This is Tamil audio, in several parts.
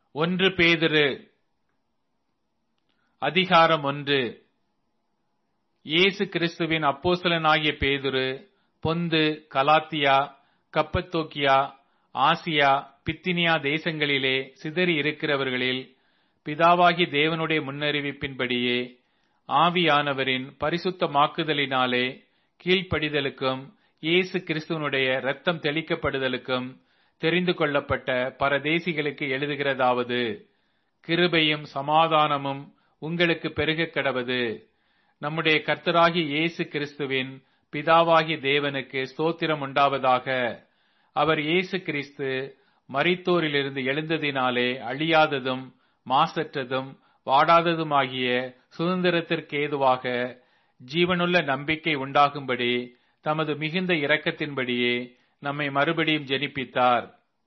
ஒன்று பேதுரு அதிகாரம் 1. இயேசு கிறிஸ்துவின் அப்போஸ்தலனாகிய பேதுரு, பொந்து, கலாத்தியா, கப்பத்தோக்கியா, ஆசியா, பித்தினியா தேசங்களிலே சிதறி இருக்கிறவர்களில் பிதாவாகி தேவனுடைய முன்னறிவிப்பின்படியே ஆவியானவரின் பரிசுத்தமாக்குதலினாலே கீழ்ப்படிதலுக்கும் இயேசு கிறிஸ்துவனுடைய இரத்தம் தெளிக்கப்படுதலுக்கும் தெரிந்து கொள்ளப்பட்ட பரதேசிகளுக்கு எழுதுகிறதாவது, கிருபையும் சமாதானமும் உங்களுக்கு பெருகக் கடவது. நம்முடைய கர்த்தராகிய இயேசு கிறிஸ்துவின் பிதாவாகிய தேவனுக்கு ஸ்தோத்திரம் உண்டாவதாக. அவர் இயேசு கிறிஸ்து மரித்தோரிலிருந்து எழுந்ததினாலே அழியாததும் மாசற்றதும் வாடாததுமாகிய சுதந்திரத்திற்கேதுவாக ஜீவனுள்ள நம்பிக்கை உண்டாகும்படி தமது மிகுந்த இரக்கத்தின்படியே நம்மை மறுபடியும் ஜெனிப்பித்தார்.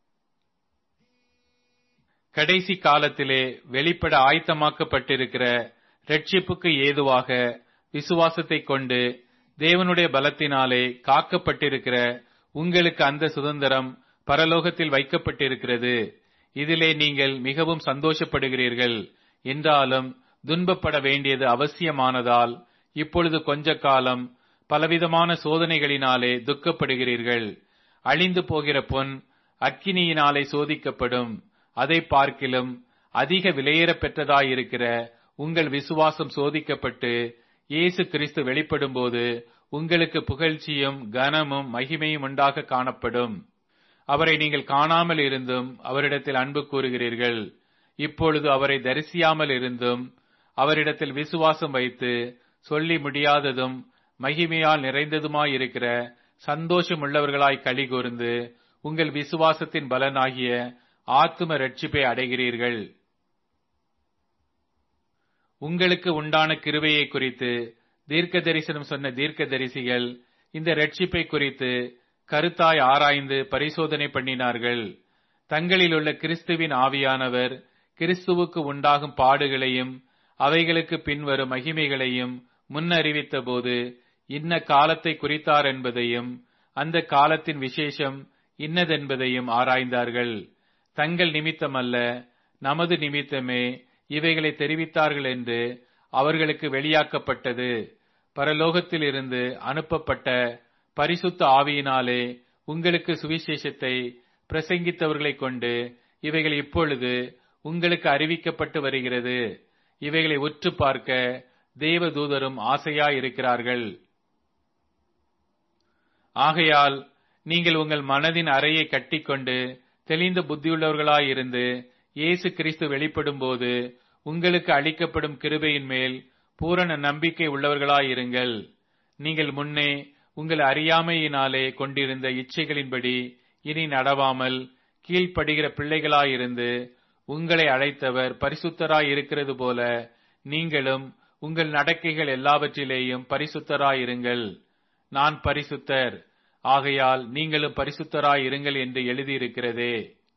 கடைசி காலத்திலே வெளிப்பட ஆயத்தமாக்கப்பட்டிருக்கிற இரட்சிப்புக்கு ஏதுவாக விசுவாசத்தை கொண்டு தேவனுடைய பலத்தினாலே காக்கப்பட்டிருக்கிற உங்களுக்கு அந்த சுதந்திரம் பரலோகத்தில் வைக்கப்பட்டிருக்கிறது. இதிலே நீங்கள் மிகவும் சந்தோஷப்படுகிறீர்கள். என்றாலும் துன்பப்பட வேண்டியது அவசியமானதால் இப்பொழுது கொஞ்ச காலம் பலவிதமான சோதனைகளினாலே துக்கப்படுகிறீர்கள். அழிந்து போகிற பொன் அக்கினியினாலே சோதிக்கப்படும். அதை பார்க்கிலும் அதிக விலையேற பெற்றதாயிருக்கிற உங்கள் விசுவாசம் சோதிக்கப்பட்டு இயேசு கிறிஸ்து வெளிப்படும் போது உங்களுக்கு புகழ்ச்சியும் கனமும் மகிமையும் உண்டாக காணப்படும். அவரை நீங்கள் காணாமல் இருந்தும் அவரிடத்தில் அன்பு கூறுகிறீர்கள். இப்பொழுது அவரை தரிசியாமல் இருந்தும் அவரிடத்தில் விசுவாசம் வைத்து சொல்லி முடியாததும் மகிமையால் நிறைந்ததுமாயிருக்கிற சந்தோஷமுள்ளவர்களாய் களி கூர்ந்து உங்கள் விசுவாசத்தின் பலனாகிய ஆத்தும ரட்சிப்பை அடைகிறீர்கள். உங்களுக்கு உண்டான கிருபையை குறித்து தீர்க்க தரிசனம் சொன்ன தீர்க்க தரிசிகள் இந்த ரட்சிப்பை குறித்து கருத்தாய் ஆராய்ந்து பரிசோதனை பண்ணினார்கள். தங்களில் உள்ள கிறிஸ்துவின் ஆவியானவர் கிறிஸ்துவுக்கு உண்டாகும் பாடுகளையும் அவைகளுக்கு பின்வரும் மகிமைகளையும் முன்னறிவித்த போது இன்ன காலத்தை குறித்தார் என்பதையும் அந்த காலத்தின் விசேஷம் இன்னதென்பதையும் ஆராய்ந்தார்கள். தங்கள் நிமித்தமல்ல, நமது நிமித்தமே இவைகளை தெரிவித்தார்கள் என்று அவர்களுக்கு வெளியாக்கப்பட்டது. பரலோகத்திலிருந்து அனுப்பப்பட்ட பரிசுத்த ஆவியினாலே உங்களுக்கு சுவிசேஷத்தை பிரசங்கித்தவர்களை கொண்டு இவைகள் இப்பொழுது உங்களுக்கு அறிவிக்கப்பட்டு வருகிறது. இவைகளை உற்று பார்க்க தேவதூதரும் ஆசையாயிருக்கிறார்கள். ஆகையால் நீங்கள் உங்கள் மனதின் அறையை கட்டிக்கொண்டு தெளிந்த புத்தியுள்ளவர்களாயிருந்து இயேசு கிறிஸ்து வெளிப்படும் போது உங்களுக்கு அளிக்கப்படும் கிருபையின் மேல் பூரண நம்பிக்கை உள்ளவர்களாயிருங்கள். நீங்கள் முன்னே உங்கள் அறியாமையினாலே கொண்டிருந்த இச்சைகளின்படி இனி நடவாமல் கீழ்ப்படுகிற பிள்ளைகளாயிருந்து உங்களை அழைத்தவர் பரிசுத்தராய் இருக்கிறது போல நீங்களும் உங்கள் நடக்கைகள் எல்லாவற்றிலேயும் பரிசுத்தராயிருங்கள். நான் பரிசுத்தர், ஆகையால் நீங்களும் பரிசுத்தராயிருங்கள் என்று எழுதியிருக்கிறதே.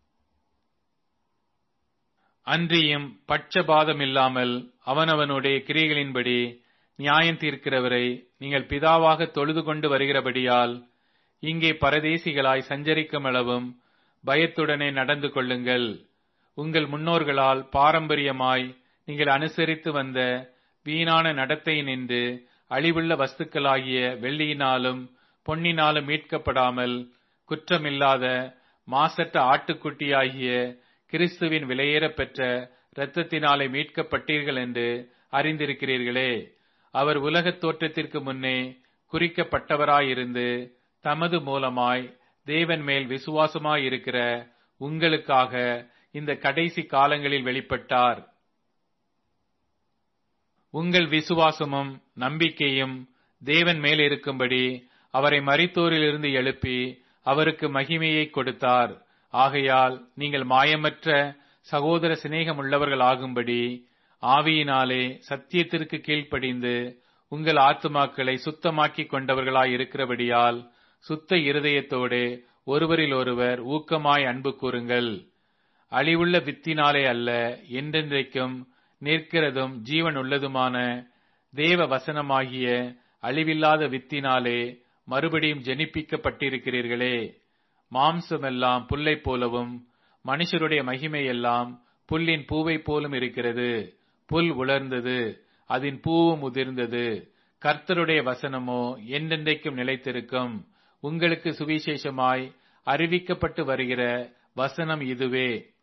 அன்றியும் பட்சபாதமில்லாமல் அவனவனுடைய கிரியைகளின்படி நியாயம் தீர்க்கிறவரை நீங்கள் பிதாவாக தொழுது கொண்டு வருகிறபடியால் இங்கே பரதேசிகளாய் சஞ்சரிக்கும் அளவும் பயத்துடனே நடந்து கொள்ளுங்கள். உங்கள் முன்னோர்களால் பாரம்பரியமாய் நீங்கள் அனுசரித்து வந்த வீணான நடத்தையினின்று அழிவுள்ள வஸ்துக்களாகிய வெள்ளியினாலும் பொன்னினாலும் மீட்கப்படாமல் குற்றமில்லாத மாசற்ற ஆட்டுக்குட்டியாகிய கிறிஸ்துவின் விலையேற பெற்ற இரத்தத்தினாலே மீட்கப்பட்டீர்கள் என்று அறிந்திருக்கிறீர்களே. அவர் உலகத் தோற்றத்திற்கு முன்னே குறிக்கப்பட்டவராயிருந்து தமது மூலமாய் தேவன் மேல் விசுவாசமாயிருக்கிற உங்களுக்காக இந்த கடைசி காலங்களில் வெளிப்பட்டார். உங்கள் விசுவாசமும் நம்பிக்கையும் தேவன் மேல் இருக்கும்படி அவரை மரித்தோரிலிருந்து எழுப்பி அவருக்கு மகிமையை கொடுத்தார். ஆகையால் நீங்கள் மாயமற்ற சகோதர சிநேகம் உள்ளவர்கள் ஆகும்படி ஆவியினாலே சத்தியத்திற்கு கீழ்ப்படிந்து உங்கள் ஆத்துமாக்களை சுத்தமாக்கிக் கொண்டவர்களாய் இருக்கிறபடியால் சுத்த இருதயத்தோடு ஒருவரில் ஒருவர் ஊக்கமாய் அன்பு கூறுங்கள். அழிவுள்ள வித்தினாலே அல்ல, என்றென்றைக்கும் நிற்கிறதும் ஜீவன் உள்ளதுமான தேவ வசனமாகிய அழிவில்லாத வித்தினாலே மறுபடியும் ஜெனிப்பிக்கப்பட்டிருக்கிறீர்களே. மாம்சமெல்லாம் புல்லை போலவும் மனுஷருடைய மகிமையெல்லாம் புல்லின் பூவை போலும் இருக்கிறது. புல் உலர்ந்தது, அதன் பூவும் உதிர்ந்தது. கர்த்தருடைய வசனமோ என்றென்றைக்கும் நிலைத்திருக்கும். உங்களுக்கு சுவிசேஷமாய் அறிவிக்கப்பட்டு வருகிற வசனம் இதுவே.